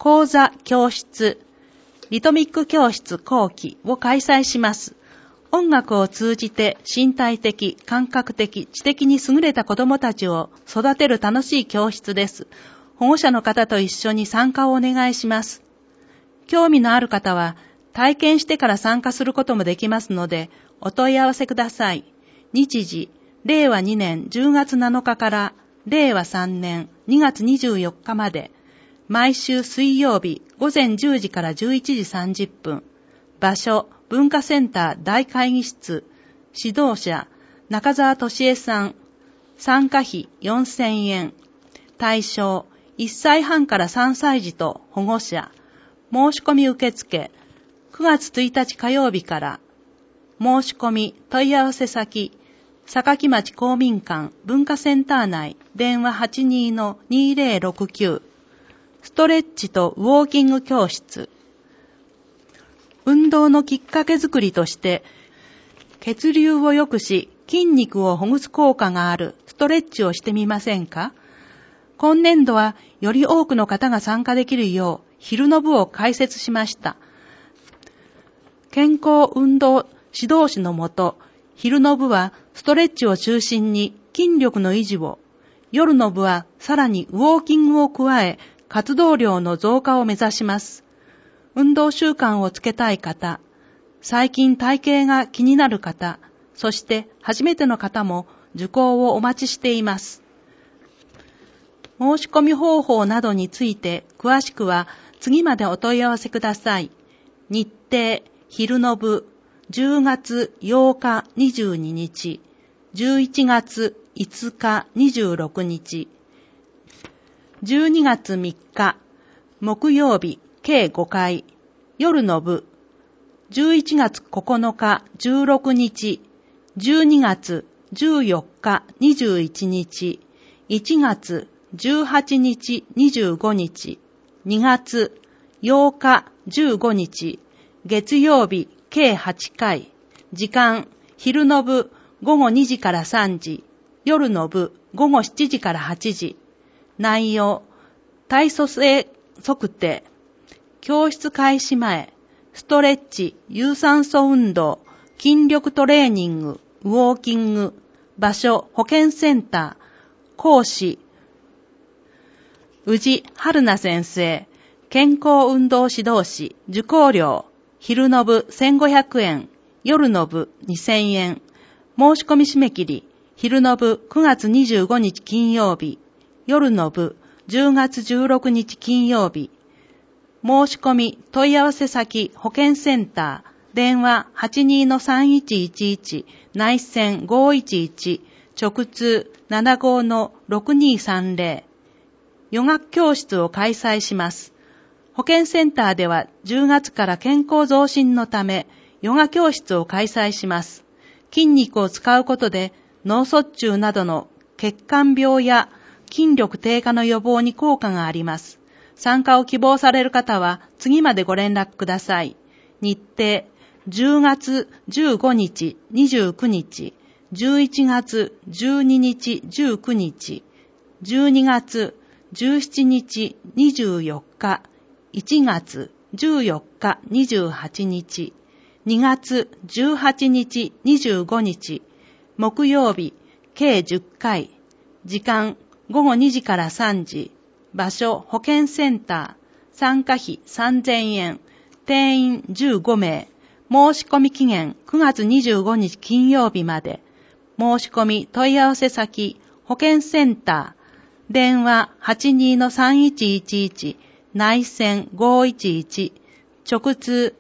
講座教室、リトミック教室後期を開催します。音楽を通じて身体的、感覚的、知的に優れた子どもたちを育てる楽しい教室です。保護者の方と一緒に参加をお願いします。興味のある方は体験してから参加することもできますので、お問い合わせください。日時、令和2年10月7日から令和3年2月24日まで、毎週水曜日午前10時から11時30分。場所、文化センター大会議室。指導者、中澤俊恵さん。参加費4000円。対象、1歳半から3歳児と保護者。申し込み受付。9月1日火曜日から。申し込み、問い合わせ先。坂町公民館文化センター内。電話 82-2069。ストレッチとウォーキング教室。運動のきっかけ作りとして、血流を良くし、筋肉をほぐす効果があるストレッチをしてみませんか？今年度はより多くの方が参加できるよう、昼の部を開設しました。健康運動指導士のもと、昼の部はストレッチを中心に筋力の維持を、夜の部はさらにウォーキングを加え、活動量の増加を目指します。運動習慣をつけたい方、最近体型が気になる方、そして初めての方も受講をお待ちしています。申し込み方法などについて詳しくは次までお問い合わせください。日程、昼の部、10月8日22日、11月5日26日、12月3日、木曜日、計5回、夜の部、11月9日、16日、12月14日、21日、1月18日、25日、2月8日、15日、月曜日、計8回、時間、昼の部、午後2時から3時、夜の部、午後7時から8時、内容、体組成測定、教室開始前、ストレッチ、有酸素運動、筋力トレーニング、ウォーキング、場所、保健センター、講師、宇治春菜先生、健康運動指導士、受講料、昼の部1500円、夜の部2000円、申し込み締め切り、昼の部9月25日金曜日、夜の部10月16日金曜日、申し込み問い合わせ先保健センター、電話 82-3111、内線511、直通 75-6230、ヨガ教室を開催します。保健センターでは10月から健康増進のため、ヨガ教室を開催します。筋肉を使うことで脳卒中などの血管病や筋力低下の予防に効果があります。参加を希望される方は次までご連絡ください。日程、10月15日、29日、11月12日、19日、12月17日、24日、1月14日、28日、2月18日、25日、木曜日、計10回、時間、午後2時から3時、場所、保健センター、参加費3000円、定員15名、申し込み期限9月25日金曜日まで、申し込み問い合わせ先、保健センター、電話 82-3111、内線511、直通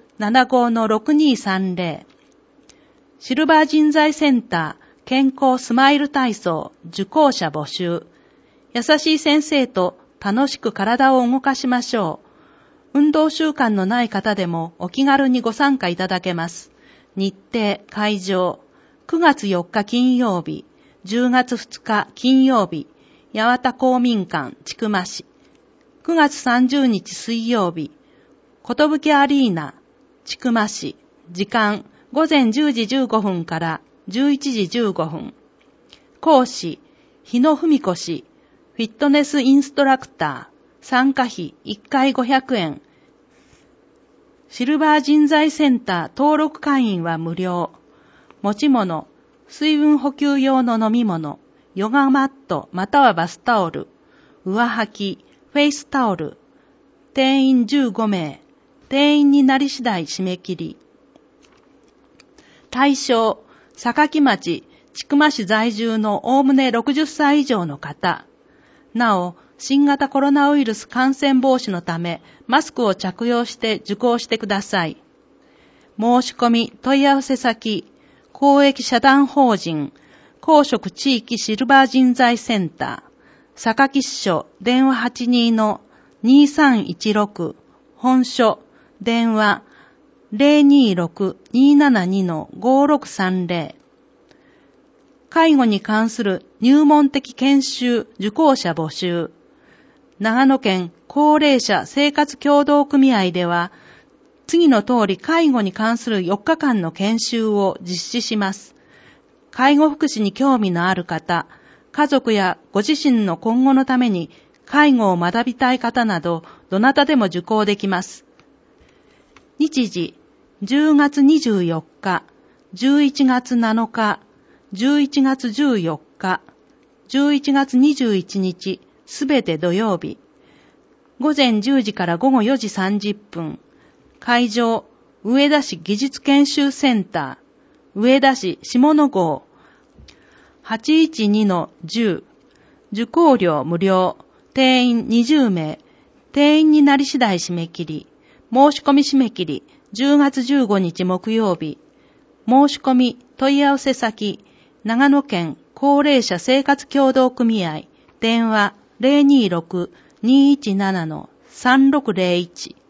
75-6230、シルバー人材センター、健康スマイル体操、受講者募集。優しい先生と楽しく体を動かしましょう。運動習慣のない方でもお気軽にご参加いただけます。日程、会場、9月4日金曜日、10月2日金曜日、八幡公民館、千曲市。9月30日水曜日、ことぶきアリーナ、千曲市。時間、午前10時15分から11時15分。講師、日野文子氏、フィットネスインストラクター、 参加費1回500円。シルバー人材センター登録会員は無料。持ち物、水分補給用の飲み物、ヨガマットまたはバスタオル、上履き、フェイスタオル、定員15名、定員になり次第締め切り。対象、坂城町、千曲市在住のおおむね60歳以上の方。なお、新型コロナウイルス感染防止のため、マスクを着用して受講してください。申し込み、問い合わせ先、公益社団法人、公職地域シルバー人材センター、坂城支所、電話 82-2316、本所、電話 026-272-5630。介護に関する入門的研修受講者募集。長野県高齢者生活協同組合では、次の通り介護に関する4日間の研修を実施します。介護福祉に興味のある方、家族やご自身の今後のために介護を学びたい方など、どなたでも受講できます。日時、10月24日、11月7日、11月14日、11月21日、すべて土曜日。午前10時から午後4時30分。会場、上田市技術研修センター、上田市下野郷、812-10。受講料無料。定員20名。定員になり次第締め切り。申し込み締め切り、10月15日木曜日。申し込み、問い合わせ先、長野県高齢者生活協同組合、電話 026-217-3601